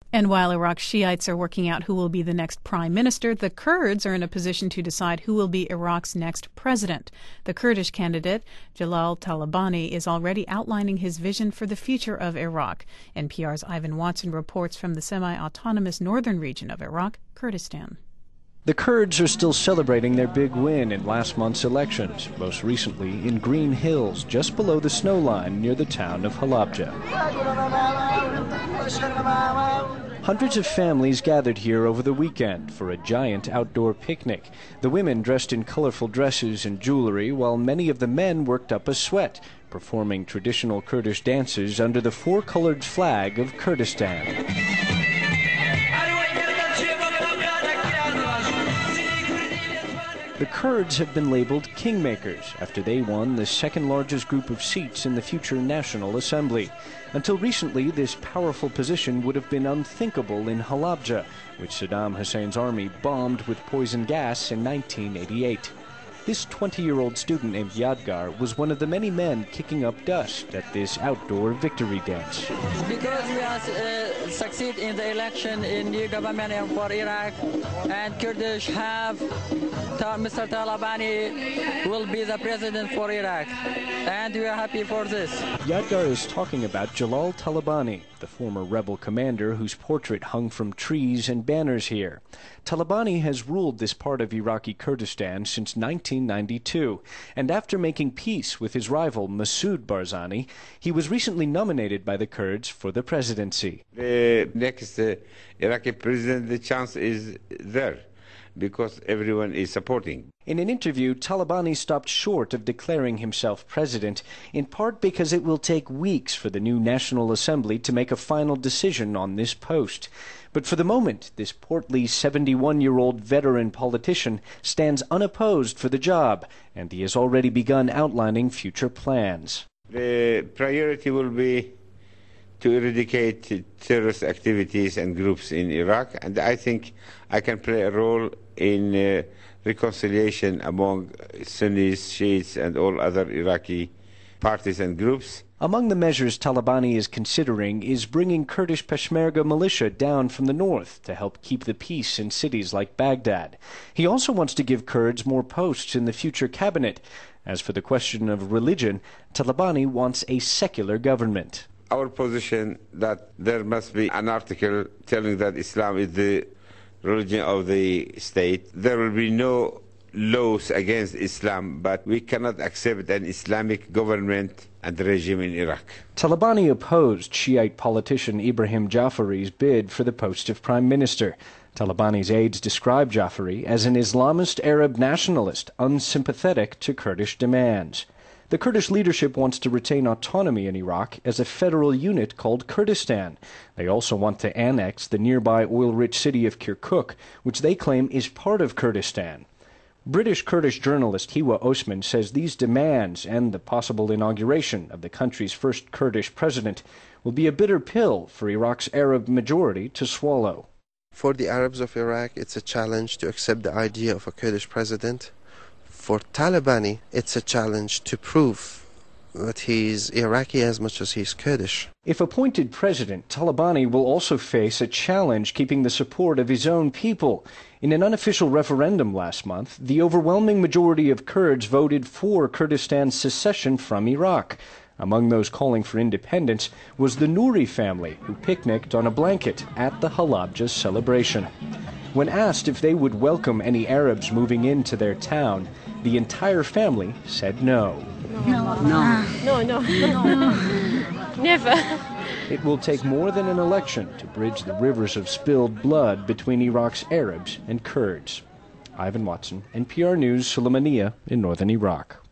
And while Iraq's Shiites are working out who will be the next prime minister, the Kurds are in a position to decide who will be Iraq's next president. The Kurdish candidate, Jalal Talabani, is already outlining his vision for the future of Iraq. NPR's Ivan Watson reports from the semi-autonomous northern region of Iraq, Kurdistan. The Kurds are still celebrating their big win in last month's elections, most recently in Green Hills, just below the snow line near the town of Halabja. Hundreds of families gathered here over the weekend for a giant outdoor picnic. The women dressed in colorful dresses and jewelry, while many of the men worked up a sweat, performing traditional Kurdish dances under the four-colored flag of Kurdistan. The Kurds have been labeled kingmakers after they won the second-largest group of seats in the future National Assembly. Until recently, this powerful position would have been unthinkable in Halabja, which Saddam Hussein's army bombed with poison gas in 1988. This 20-year-old student named Yadgar was one of the many men kicking up dust at this outdoor victory dance. Because we have succeed in the election in new government for Iraq, and Kurdish have Mr. Talabani will be the president for Iraq, and we are happy for this. Yadgar is talking about Jalal Talabani, the former rebel commander whose portrait hung from trees and banners here. Talabani has ruled this part of Iraqi Kurdistan since 1992, and after making peace with his rival Masoud Barzani, he was recently nominated by the Kurds for the presidency. The next Iraqi president, the chance is there, because everyone is supporting. In an interview, Talabani stopped short of declaring himself president, in part because it will take weeks for the new National Assembly to make a final decision on this post. But for the moment, this portly 71-year-old veteran politician stands unopposed for the job, and he has already begun outlining future plans. The priority will be to eradicate terrorist activities and groups in Iraq, and I think I can play a role in reconciliation among Sunnis, Shiites, and all other Iraqi parties and groups. Among the measures Talabani is considering is bringing Kurdish Peshmerga militia down from the north to help keep the peace in cities like Baghdad. He also wants to give Kurds more posts in the future cabinet. As for the question of religion, Talabani wants a secular government. Our position that there must be an article telling that Islam is the religion of the state. There will be no laws against Islam, but we cannot accept an Islamic government and regime in Iraq. Talabani opposed Shiite politician Ibrahim Jafari's bid for the post of prime minister. Talabani's aides described Jafari as an Islamist Arab nationalist, unsympathetic to Kurdish demands. The Kurdish leadership wants to retain autonomy in Iraq as a federal unit called Kurdistan. They also want to annex the nearby oil-rich city of Kirkuk, which they claim is part of Kurdistan. British Kurdish journalist Hiwa Osman says these demands and the possible inauguration of the country's first Kurdish president will be a bitter pill for Iraq's Arab majority to swallow. For the Arabs of Iraq, it's a challenge to accept the idea of a Kurdish president. For Talabani, it's a challenge to prove that he's Iraqi as much as he's Kurdish. If appointed president, Talabani will also face a challenge keeping the support of his own people. In an unofficial referendum last month, the overwhelming majority of Kurds voted for Kurdistan's secession from Iraq. Among those calling for independence was the Nouri family, who picnicked on a blanket at the Halabja celebration. When asked if they would welcome any Arabs moving into their town, the entire family said no. No. Never. It will take more than an election to bridge the rivers of spilled blood between Iraq's Arabs and Kurds. Ivan Watson, NPR News, Sulaymaniyah in northern Iraq.